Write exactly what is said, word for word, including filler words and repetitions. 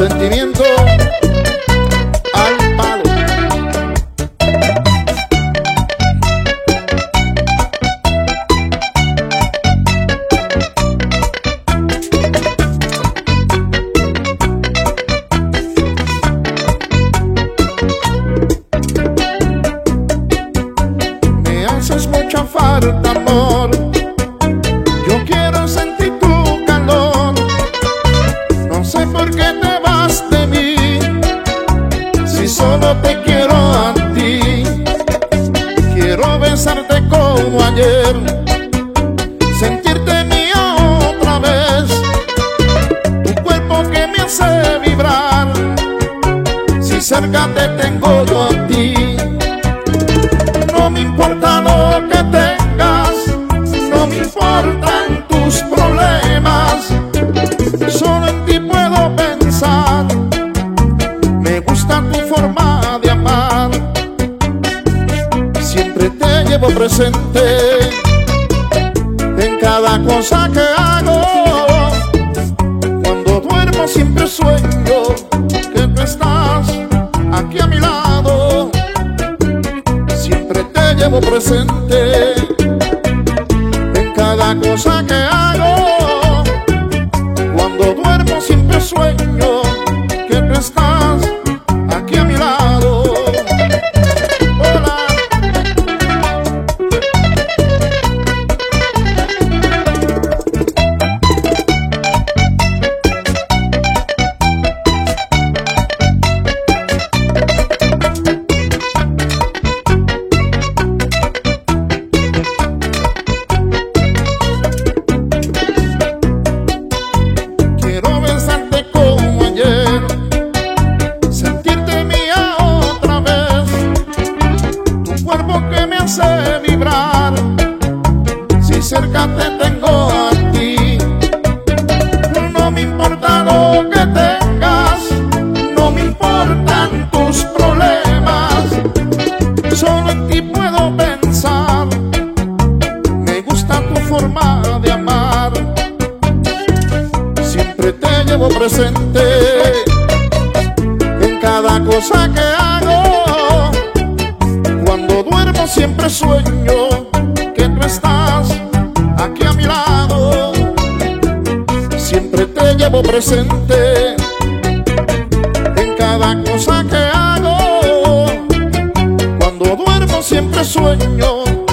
sentimiento al palo. Me haces mucha falta, amor. Yo quiero sentir tu calor. No sé por qué te vas de mí, si solo te quiero a ti. Quiero besarte como ayer, sentirte mía otra vez. Tu cuerpo que me hace vibrar, si cerca te tengo yo a ti. No me importa lo que tengas, no me importan tus problemas, solo en ti puedo pensar. Me gusta tu forma de amar, siempre te llevo presente en cada cosa que hago. Cuando duermo siempre sueño que tú estás aquí a mi lado. Siempre te llevo presente en cada cosa que hago. Cuando duermo siempre sueño que tú estás aquí a mi lado. Hola. Quiero besarte como ayer, sentirte mía otra vez. Tu cuerpo que me hace vibrar, si cerca te tengo a ti. No me importa lo que tengas, no me importan tus problemas, solo en ti puedo pensar. Me gusta tu forma de amar, siempre te llevo presente en cada cosa que hago. Cuando duermo siempre sueño que tú estás aquí a mi lado. Siempre te llevo presente en cada cosa que hago. Cuando duermo siempre sueño